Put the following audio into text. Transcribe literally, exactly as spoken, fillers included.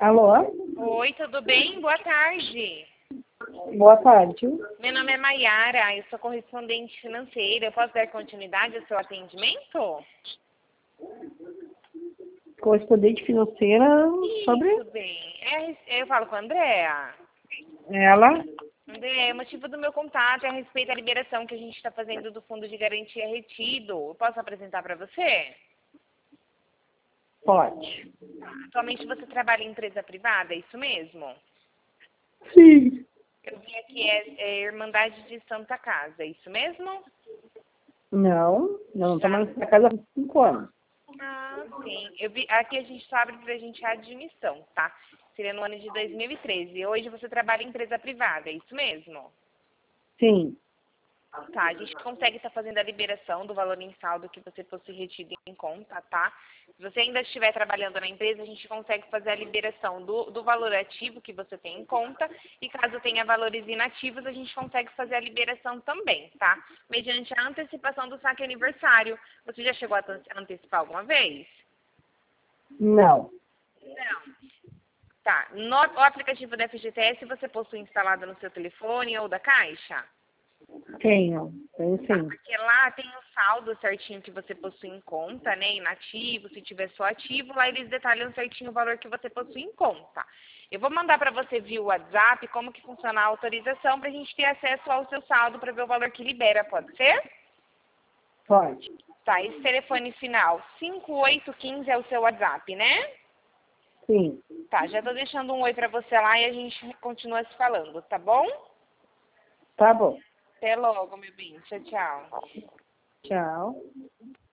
Alô? Oi, tudo bem? Boa tarde. Boa tarde. Meu nome é Maiara, eu sou correspondente financeira. Eu posso dar continuidade ao seu atendimento? Correspondente financeira sobre Tudo bem. É, eu falo com a Andréa. ela? Andréa, o motivo do meu contato é a respeito da liberação que a gente está fazendo do Fundo de Garantia Retido. Eu posso apresentar para você? Pode. Atualmente você trabalha em empresa privada, é isso mesmo? Sim. Eu vi aqui, é, é Irmandade de Santa Casa, é isso mesmo? Não, não estou mais na casa há cinco anos. Ah, sim. Eu vi, aqui a gente só abre pra gente a admissão, tá? Seria no ano de dois mil e treze. Hoje você trabalha em empresa privada, é isso mesmo? Sim. Tá, a gente consegue estar fazendo a liberação do valor em saldo que você possui retido em conta, tá? Se você ainda estiver trabalhando na empresa, a gente consegue fazer a liberação do, do valor ativo que você tem em conta e caso tenha valores inativos, a gente consegue fazer a liberação também, tá? Mediante a antecipação do saque aniversário. Você já chegou a ante- antecipar alguma vez? Não. Não. Tá. No o aplicativo da F G T S você possui instalado no seu telefone ou da Caixa? Tenho. Tenho Tá, sim. porque lá tem o saldo certinho que você possui em conta, né? Inativo, se tiver só ativo, lá eles detalham certinho o valor que você possui em conta. Eu vou mandar para você via WhatsApp como que funciona a autorização para a gente ter acesso ao seu saldo para ver o valor que libera, pode ser? Pode. Tá, esse telefone final cinco oito um cinco é o seu WhatsApp, né? Sim. Tá, já tô deixando um oi para você lá e a gente continua se falando, tá bom? Tá bom. Até logo, meu bem. Tchau, tchau. Tchau.